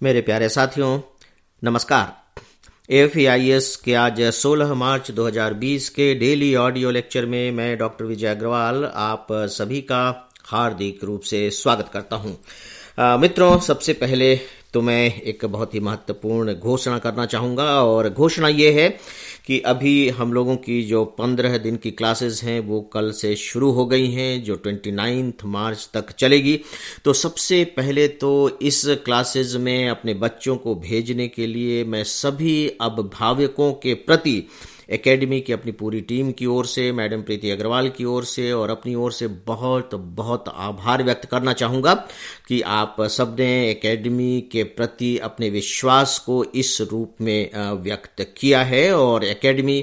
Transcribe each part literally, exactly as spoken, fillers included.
मेरे प्यारे साथियों, नमस्कार। एफ ए आई एस के आज सोलह मार्च दो हज़ार बीस के डेली ऑडियो लेक्चर में मैं डॉक्टर विजय अग्रवाल आप सभी का हार्दिक रूप से स्वागत करता हूं। आ, मित्रों, सबसे पहले तो मैं एक बहुत ही महत्वपूर्ण घोषणा करना चाहूँगा और घोषणा ये है कि अभी हम लोगों की जो पंद्रह दिन की क्लासेस हैं वो कल से शुरू हो गई हैं, जो उनतीस मार्च तक चलेगी। तो सबसे पहले तो इस क्लासेस में अपने बच्चों को भेजने के लिए मैं सभी अभिभावकों के प्रति एकेडमी की अपनी पूरी टीम की ओर से, मैडम प्रीति अग्रवाल की ओर से और अपनी ओर से बहुत बहुत आभार व्यक्त करना चाहूँगा कि आप सबने एकेडमी के प्रति अपने विश्वास को इस रूप में व्यक्त किया है और एकेडमी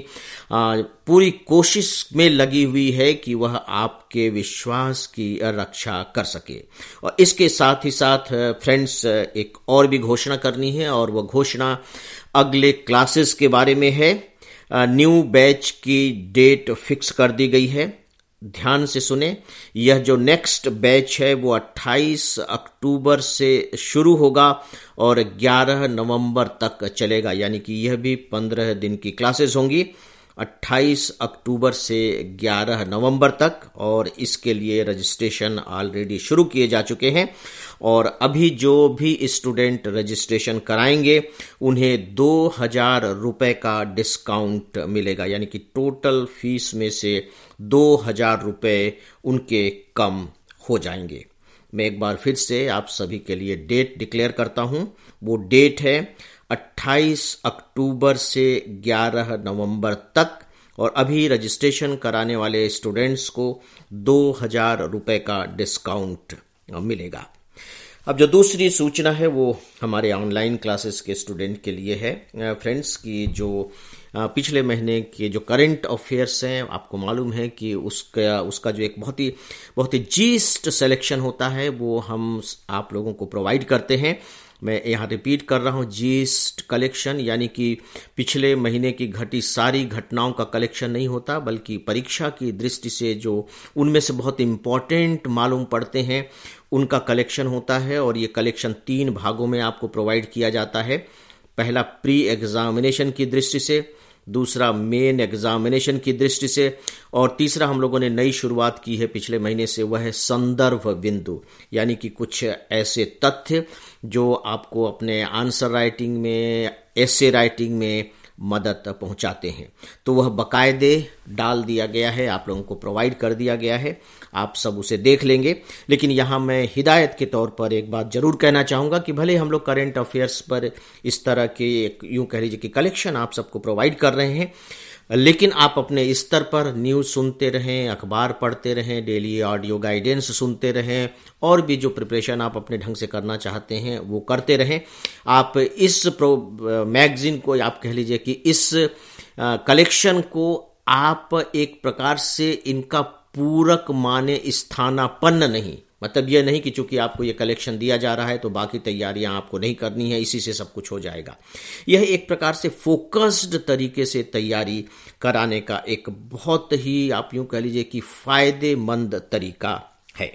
पूरी कोशिश में लगी हुई है कि वह आपके विश्वास की रक्षा कर सके। और इसके साथ ही साथ फ्रेंड्स, एक और भी घोषणा करनी है और वह घोषणा अगले क्लासेस के बारे में है। न्यू बैच की डेट फिक्स कर दी गई है। ध्यान से सुने, यह जो नेक्स्ट बैच है वो अट्ठाईस अक्टूबर से शुरू होगा और ग्यारह नवंबर तक चलेगा, यानी कि यह भी पंद्रह दिन की क्लासेस होंगी, अट्ठाईस अक्टूबर से ग्यारह नवंबर तक। और इसके लिए रजिस्ट्रेशन ऑलरेडी शुरू किए जा चुके हैं और अभी जो भी स्टूडेंट रजिस्ट्रेशन कराएंगे उन्हें दो हजार रुपए का डिस्काउंट मिलेगा, यानी कि टोटल फीस में से दो हजार रुपए उनके कम हो जाएंगे। मैं एक बार फिर से आप सभी के लिए डेट डिक्लेयर करता हूं। वो डेट है अट्ठाईस अक्टूबर से ग्यारह नवंबर तक और अभी रजिस्ट्रेशन कराने वाले स्टूडेंट्स को दो हजार रुपए का डिस्काउंट मिलेगा। अब जो दूसरी सूचना है वो हमारे ऑनलाइन क्लासेस के स्टूडेंट के लिए है। फ्रेंड्स, की जो पिछले महीने के जो करंट अफेयर्स हैं, आपको मालूम है कि उसका उसका जो एक बहुत ही बहुत ही जीस्ट सिलेक्शन होता है वो हम आप लोगों को प्रोवाइड करते हैं। मैं यहाँ रिपीट कर रहा हूँ, जीस्ट कलेक्शन, यानी कि पिछले महीने की घटी सारी घटनाओं का कलेक्शन नहीं होता, बल्कि परीक्षा की दृष्टि से जो उनमें से बहुत इम्पॉर्टेंट मालूम पड़ते हैं उनका कलेक्शन होता है। और ये कलेक्शन तीन भागों में आपको प्रोवाइड किया जाता है। पहला प्री एग्जामिनेशन की दृष्टि से, दूसरा मेन एग्जामिनेशन की दृष्टि से और तीसरा हम लोगों ने नई शुरुआत की है पिछले महीने से, वह है संदर्भ बिंदु, यानी कि कुछ ऐसे तथ्य जो आपको अपने आंसर राइटिंग में, एसे राइटिंग में मदद पहुंचाते हैं। तो वह बाकायदे डाल दिया गया है, आप लोगों को प्रोवाइड कर दिया गया है, आप सब उसे देख लेंगे। लेकिन यहाँ मैं हिदायत के तौर पर एक बात जरूर कहना चाहूँगा कि भले हम लोग करंट अफेयर्स पर इस तरह के यूँ कह लीजिए कि कलेक्शन आप सबको प्रोवाइड कर रहे हैं, लेकिन आप अपने स्तर पर न्यूज़ सुनते रहें, अखबार पढ़ते रहें, डेली ऑडियो गाइडेंस सुनते रहें और भी जो प्रिपरेशन आप अपने ढंग से करना चाहते हैं वो करते रहें। आप इस प्रो मैगजीन को, आप कह लीजिए कि इस कलेक्शन को आप एक प्रकार से इनका पूरक माने, स्थानापन्न नहीं, मतलब यह नहीं कि चूंकि आपको ये कलेक्शन दिया जा रहा है तो बाकी तैयारियां आपको नहीं करनी है, इसी से सब कुछ हो जाएगा। यह एक प्रकार से फोकस्ड तरीके से तैयारी कराने का एक बहुत ही, आप यूं कह लीजिए कि फायदेमंद तरीका है।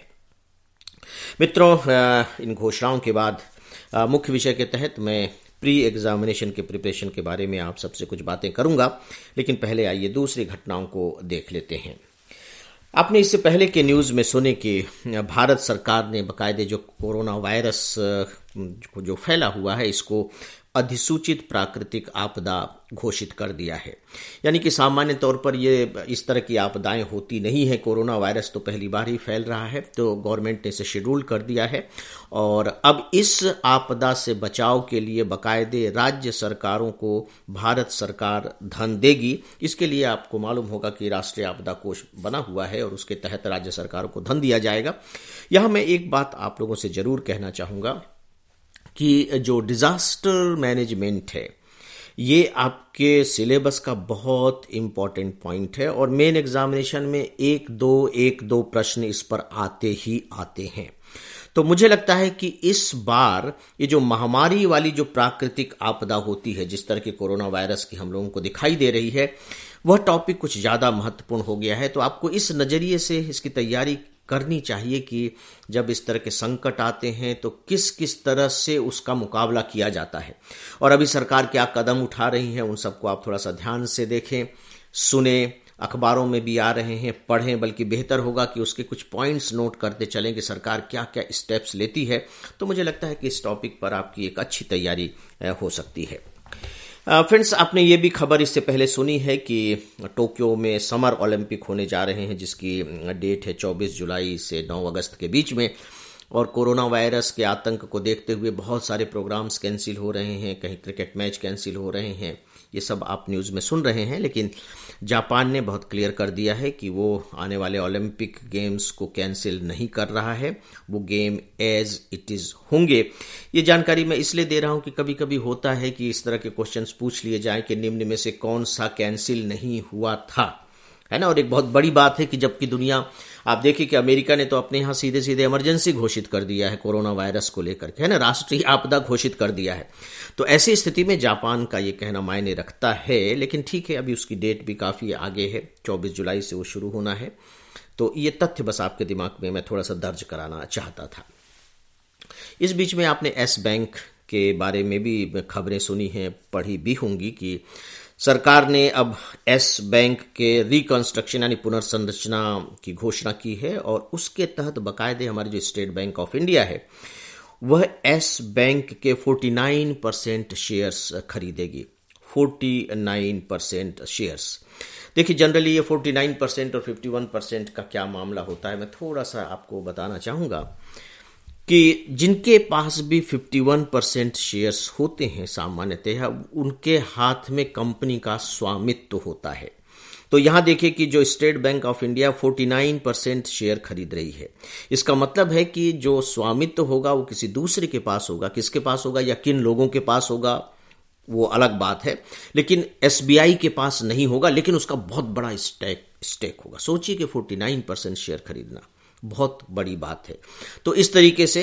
मित्रों, इन घोषणाओं के बाद मुख्य विषय के तहत मैं प्री एग्जामिनेशन के प्रिपरेशन के बारे में आप सबसे कुछ बातें करूंगा, लेकिन पहले आइए दूसरी घटनाओं को देख लेते हैं। आपने इससे पहले के न्यूज़ में सुने कि भारत सरकार ने बाकायदे जो कोरोना वायरस जो फैला हुआ है इसको अधिसूचित प्राकृतिक आपदा घोषित कर दिया है। यानी कि सामान्य तौर पर ये इस तरह की आपदाएं होती नहीं है, कोरोना वायरस तो पहली बार ही फैल रहा है, तो गवर्नमेंट ने इसे शेड्यूल कर दिया है और अब इस आपदा से बचाव के लिए बाकायदे राज्य सरकारों को भारत सरकार धन देगी। इसके लिए आपको मालूम होगा कि राष्ट्रीय आपदा कोष बना हुआ है और उसके तहत राज्य सरकारों को धन दिया जाएगा। यहाँ मैं एक बात आप लोगों से जरूर कहना चाहूँगा कि जो डिजास्टर मैनेजमेंट है ये आपके सिलेबस का बहुत इंपॉर्टेंट पॉइंट है और मेन एग्जामिनेशन में एक दो एक दो प्रश्न इस पर आते ही आते हैं। तो मुझे लगता है कि इस बार ये जो महामारी वाली जो प्राकृतिक आपदा होती है, जिस तरह की कोरोना वायरस की हम लोगों को दिखाई दे रही है, वह टॉपिक कुछ ज्यादा महत्वपूर्ण हो गया है। तो आपको इस नजरिए से इसकी तैयारी करनी चाहिए कि जब इस तरह के संकट आते हैं तो किस किस तरह से उसका मुकाबला किया जाता है, और अभी सरकार क्या कदम उठा रही है उन सबको आप थोड़ा सा ध्यान से देखें, सुने, अखबारों में भी आ रहे हैं, पढ़ें, बल्कि बेहतर होगा कि उसके कुछ पॉइंट्स नोट करते चलें कि सरकार क्या क्या स्टेप्स लेती है। तो मुझे लगता है कि इस टॉपिक पर आपकी एक अच्छी तैयारी हो सकती है। फ्रेंड्स, आपने ये भी खबर इससे पहले सुनी है कि टोक्यो में समर ओलंपिक होने जा रहे हैं, जिसकी डेट है चौबीस जुलाई से नौ अगस्त के बीच में, और कोरोना वायरस के आतंक को देखते हुए बहुत सारे प्रोग्राम्स कैंसिल हो रहे हैं, कहीं क्रिकेट मैच कैंसिल हो रहे हैं, ये सब आप न्यूज़ में सुन रहे हैं। लेकिन जापान ने बहुत क्लियर कर दिया है कि वो आने वाले ओलंपिक गेम्स को कैंसिल नहीं कर रहा है, वो गेम एज इट इज़ होंगे। ये जानकारी मैं इसलिए दे रहा हूं कि कभी कभी होता है कि इस तरह के क्वेश्चंस पूछ लिए जाएं कि निम्न में से कौन सा कैंसिल नहीं हुआ था, है ना। और एक बहुत बड़ी बात है कि जबकि दुनिया, आप देखिए कि अमेरिका ने तो अपने यहाँ सीधे सीधे इमरजेंसी घोषित कर दिया है कोरोना वायरस को लेकर के, है ना, राष्ट्रीय आपदा घोषित कर दिया है। तो ऐसी स्थिति में जापान का ये कहना मायने रखता है, लेकिन ठीक है, अभी उसकी डेट भी काफ़ी आगे है, चौबीस जुलाई से वो शुरू होना है। तो ये तथ्य बस आपके दिमाग में मैं थोड़ा सा दर्ज कराना चाहता था। इस बीच में आपने एस बैंक के बारे में भी खबरें सुनी हैं, पढ़ी भी होंगी कि सरकार ने अब एस बैंक के रिकंस्ट्रक्शन यानी पुनर्संरचना की घोषणा की है, और उसके तहत बाकायदे हमारी जो स्टेट बैंक ऑफ इंडिया है वह एस बैंक के उनचास परसेंट शेयर्स खरीदेगी। उनचास परसेंट शेयर्स, देखिए जनरली ये उनचास परसेंट और इक्यावन परसेंट का क्या मामला होता है, मैं थोड़ा सा आपको बताना चाहूँगा कि जिनके पास भी इक्यावन परसेंट शेयर्स होते हैं सामान्यतः उनके हाथ में कंपनी का स्वामित्व होता है। तो यहां देखिए कि जो स्टेट बैंक ऑफ इंडिया उनचास परसेंट शेयर खरीद रही है, इसका मतलब है कि जो स्वामित्व होगा वो किसी दूसरे के पास होगा। किसके पास होगा या किन लोगों के पास होगा वो अलग बात है, लेकिन एसबीआई के पास नहीं होगा, लेकिन उसका बहुत बड़ा स्टेक स्टेक होगा। सोचिए कि उनचास परसेंट शेयर खरीदना बहुत बड़ी बात है। तो इस तरीके से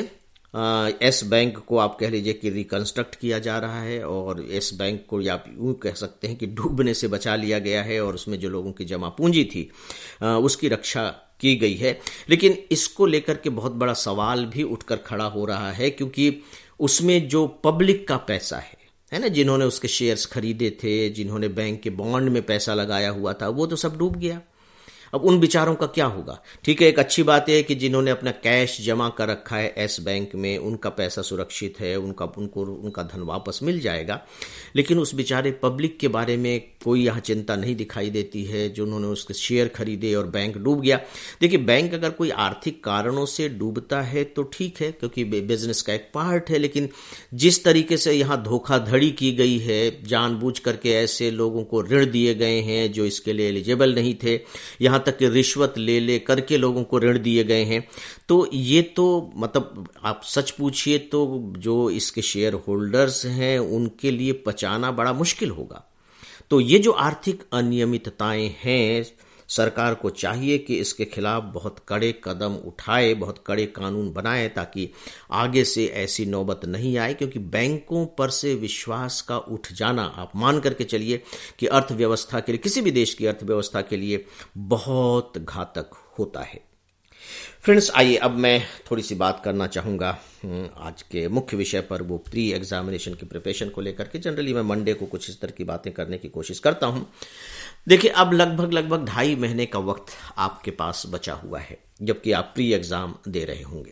एस बैंक को आप कह लीजिए कि रिकंस्ट्रक्ट किया जा रहा है, और एस बैंक को आप यूँ कह सकते हैं कि डूबने से बचा लिया गया है, और उसमें जो लोगों की जमा पूंजी थी आ, उसकी रक्षा की गई है। लेकिन इसको लेकर के बहुत बड़ा सवाल भी उठकर खड़ा हो रहा है, क्योंकि उसमें जो पब्लिक का पैसा है है ना, जिन्होंने उसके शेयर्स खरीदे थे, जिन्होंने बैंक के बॉन्ड में पैसा लगाया हुआ था, वो तो सब डूब गया। अब उन बेचारों का क्या होगा? ठीक है, एक अच्छी बात यह है कि जिन्होंने अपना कैश जमा कर रखा है एस बैंक में, उनका पैसा सुरक्षित है, उनका उनको उनका धन वापस मिल जाएगा। लेकिन उस बेचारे पब्लिक के बारे में कोई यहाँ चिंता नहीं दिखाई देती है, जो उन्होंने उसके शेयर खरीदे और बैंक डूब गया। देखिए, बैंक अगर कोई आर्थिक कारणों से डूबता है तो ठीक है, क्योंकि बिजनेस का एक पार्ट है, लेकिन जिस तरीके से यहाँ धोखाधड़ी की गई है, जानबूझ करके ऐसे लोगों को ऋण दिए गए हैं जो इसके लिए एलिजिबल नहीं थे, यहाँ तक कि रिश्वत ले ले करके लोगों को ऋण दिए गए हैं, तो ये तो मतलब आप सच पूछिए तो जो इसके शेयर होल्डर्स हैं उनके लिए पचाना बड़ा मुश्किल होगा। तो ये जो आर्थिक अनियमितताएं हैं, सरकार को चाहिए कि इसके खिलाफ बहुत कड़े कदम उठाए, बहुत कड़े कानून बनाए, ताकि आगे से ऐसी नौबत नहीं आए। क्योंकि बैंकों पर से विश्वास का उठ जाना, आप मान करके चलिए कि अर्थव्यवस्था के लिए, किसी भी देश की अर्थव्यवस्था के लिए बहुत घातक होता है। फ्रेंड्स, आइए अब मैं थोड़ी सी बात करना चाहूँगा आज के मुख्य विषय पर, वो प्री एग्जामिनेशन की प्रिपरेशन को लेकर के। जनरली मैं मंडे को कुछ इस तरह की बातें करने की कोशिश करता हूँ। देखिए, अब लगभग लगभग ढाई महीने का वक्त आपके पास बचा हुआ है, जबकि आप प्री एग्जाम दे रहे होंगे।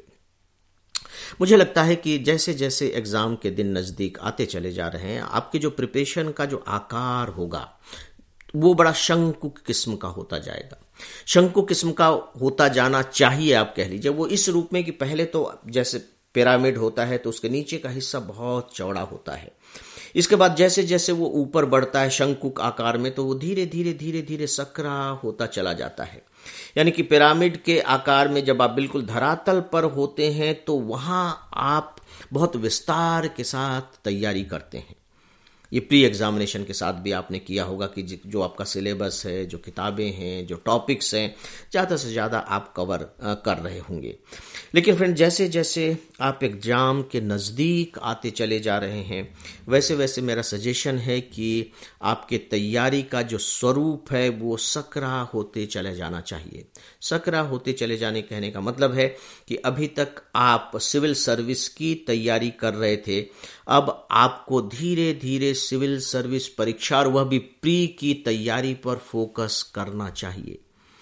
मुझे लगता है कि जैसे जैसे एग्जाम के दिन नज़दीक आते चले जा रहे हैं, आपकी जो प्रिपरेशन का जो आकार होगा वो बड़ा शंकु किस्म का होता जाएगा। शंकु किस्म का होता जाना चाहिए, आप कह लीजिए। वो इस रूप में कि पहले तो जैसे पिरामिड होता है तो उसके नीचे का हिस्सा बहुत चौड़ा होता है, इसके बाद जैसे जैसे वो ऊपर बढ़ता है शंकु आकार में, तो वो धीरे धीरे धीरे धीरे सकरा होता चला जाता है। यानी कि पिरामिड के आकार में जब आप बिल्कुल धरातल पर होते हैं तो वहां आप बहुत विस्तार के साथ तैयारी करते हैं। ये प्री एग्जामिनेशन के साथ भी आपने किया होगा कि जो आपका सिलेबस है, जो किताबें हैं, जो टॉपिक्स हैं, ज़्यादा से ज़्यादा आप कवर कर रहे होंगे। लेकिन फ्रेंड, जैसे जैसे आप एग्ज़ाम के नज़दीक आते चले जा रहे हैं, वैसे वैसे मेरा सजेशन है कि आपके तैयारी का जो स्वरूप है वो सकरा होते चले जाना चाहिए। सकरा होते चले जाने कहने का मतलब है कि अभी तक आप सिविल सर्विस की तैयारी कर रहे थे, अब आपको धीरे धीरे सिविल सर्विस परीक्षा और वह भी प्री की तैयारी पर फोकस करना चाहिए।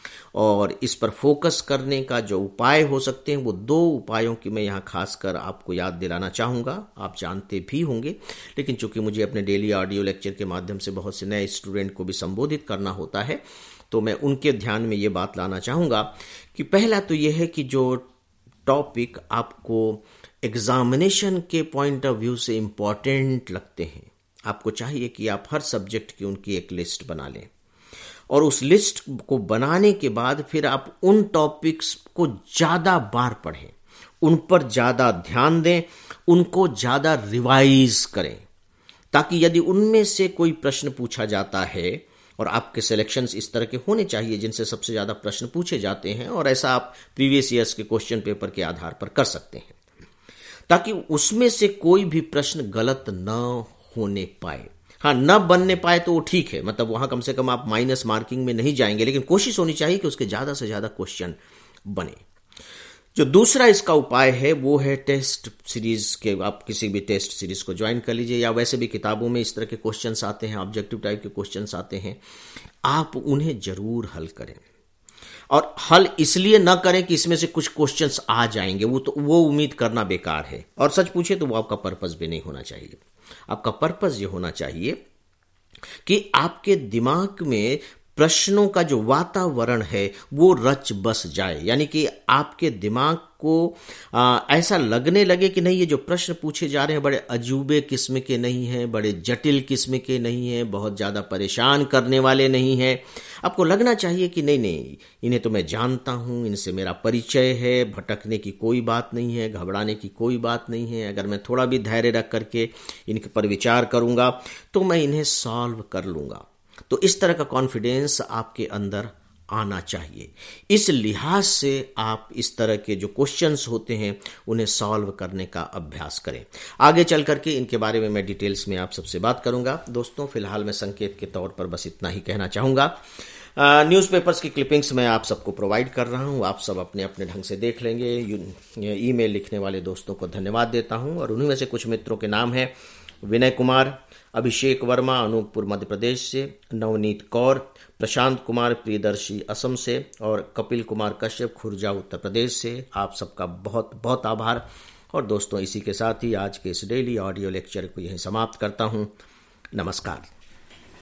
और इस पर फोकस करने का जो उपाय हो सकते हैं वो दो उपायों की मैं यहाँ खासकर आपको याद दिलाना चाहूँगा। आप जानते भी होंगे, लेकिन चूंकि मुझे अपने डेली ऑडियो लेक्चर के माध्यम से बहुत से नए स्टूडेंट को भी संबोधित करना होता है, तो मैं उनके ध्यान में ये बात लाना चाहूँगा कि पहला तो ये है कि जो टॉपिक आपको एग्जामिनेशन के पॉइंट ऑफ व्यू से इम्पॉर्टेंट लगते हैं, आपको चाहिए कि आप हर सब्जेक्ट की उनकी एक लिस्ट बना लें और उस लिस्ट को बनाने के बाद फिर आप उन टॉपिक्स को ज़्यादा बार पढ़ें, उन पर ज़्यादा ध्यान दें, उनको ज़्यादा रिवाइज करें, ताकि यदि उनमें से कोई प्रश्न पूछा जाता है, और आपके सिलेक्शंस इस तरह के होने चाहिए जिनसे सबसे ज़्यादा प्रश्न पूछे जाते हैं, और ऐसा आप प्रीवियस ईयर्स के क्वेश्चन पेपर के आधार पर कर सकते हैं, ताकि उसमें से कोई भी प्रश्न गलत न होने पाए। हाँ, न बनने पाए तो वो ठीक है, मतलब वहां कम से कम आप माइनस मार्किंग में नहीं जाएंगे, लेकिन कोशिश होनी चाहिए कि उसके ज्यादा से ज्यादा क्वेश्चन बने। जो दूसरा इसका उपाय है वो है टेस्ट सीरीज के, आप किसी भी टेस्ट सीरीज को ज्वाइन कर लीजिए, या वैसे भी किताबों में इस तरह के क्वेश्चंस आते हैं, ऑब्जेक्टिव टाइप के क्वेश्चंस आते हैं, आप उन्हें जरूर हल करें। और हल इसलिए ना करें कि इसमें से कुछ क्वेश्चंस आ जाएंगे, वो तो वो उम्मीद करना बेकार है, और सच पूछे तो वो आपका पर्पस भी नहीं होना चाहिए। आपका पर्पस ये होना चाहिए कि आपके दिमाग में प्रश्नों का जो वातावरण है वो रच बस जाए, यानी कि आपके दिमाग को आ, ऐसा लगने लगे कि नहीं, ये जो प्रश्न पूछे जा रहे हैं बड़े अजूबे किस्म के नहीं हैं, बड़े जटिल किस्म के नहीं हैं, बहुत ज़्यादा परेशान करने वाले नहीं हैं। आपको लगना चाहिए कि नहीं नहीं, इन्हें तो मैं जानता हूँ, इनसे मेरा परिचय है, भटकने की कोई बात नहीं है, घबराने की कोई बात नहीं है। अगर मैं थोड़ा भी धैर्य रख करके इनके पर विचार करूँगा तो मैं इन्हें सॉल्व कर लूँगा। तो इस तरह का कॉन्फिडेंस आपके अंदर आना चाहिए। इस लिहाज से आप इस तरह के जो क्वेश्चंस होते हैं उन्हें सॉल्व करने का अभ्यास करें। आगे चल करके इनके बारे में मैं डिटेल्स में आप सबसे बात करूंगा। दोस्तों, फिलहाल मैं संकेत के तौर पर बस इतना ही कहना चाहूंगा। न्यूज़पेपर्स की क्लिपिंग्स मैं आप सबको प्रोवाइड कर रहा हूं, आप सब अपने अपने ढंग से देख लेंगे। ईमेल लिखने वाले दोस्तों को धन्यवाद देता हूं, और उन्हीं में से कुछ मित्रों के नाम हैं विनय कुमार, अभिषेक वर्मा अनूपपुर मध्य प्रदेश से, नवनीत कौर, प्रशांत कुमार प्रियदर्शी असम से, और कपिल कुमार कश्यप खुर्जा उत्तर प्रदेश से। आप सबका बहुत बहुत आभार। और दोस्तों, इसी के साथ ही आज के इस डेली ऑडियो लेक्चर को यहीं समाप्त करता हूं। नमस्कार।